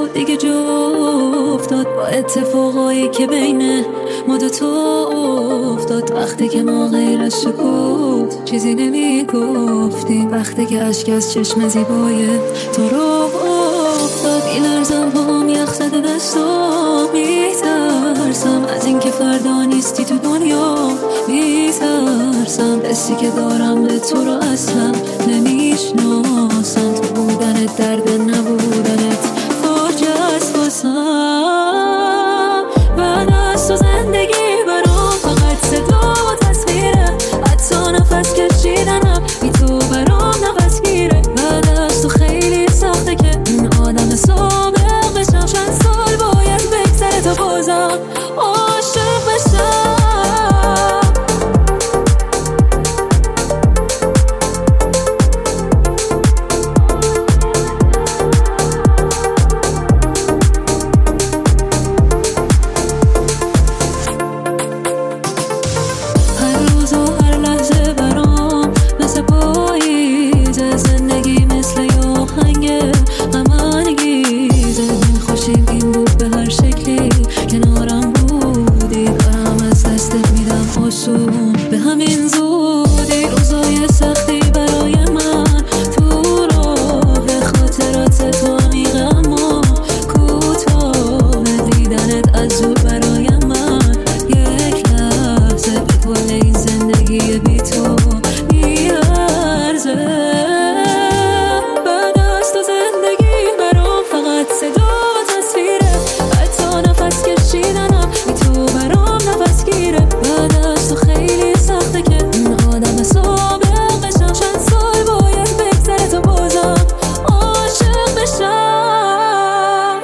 دیگه جا افتاد با اتفاقایی که بین ما دوتا افتاد. وقتی که ما غیر از سکوت چیزی نمی گفتیم، وقتی که اشک از چشم زیبای تو رو افتاد. میلرزم پاهم یخ زده دستام، میترسم از این که فردا نیستی تو دنیا، میترسم حسی که دارم به تو رو اصلا نمیشناسم. تو بودنت درد نبودنت فاجعه است واسم. بعد از تو زندگی برام فقط صدا و تصویره، حتی نفس کشیدنم بی تو برام نفس گیره. بعد از تو خیلی سخته که این آدم سابق بشم، چند سال باید بگذره تا بازم عاشق بشم. به همین زودی روزای سختی برای من، تو راه خاطرات تو عمیق اما کوتاه. دیدنت از دور برای من یک لحظه به کل این زندگی بی تو میارزه. بعد از تو زندگی برام فقط صدا و تصویره، حتی نفس کشیدنم بی تو برام نفس گیره. بعد از تو خیلی سخته که این آدم سابق بشم، چند سال باید بگذره تا بازم عاشق بشم.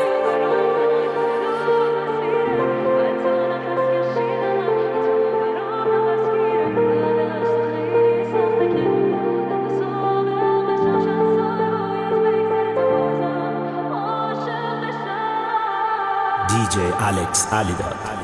DJ Alex Alidad.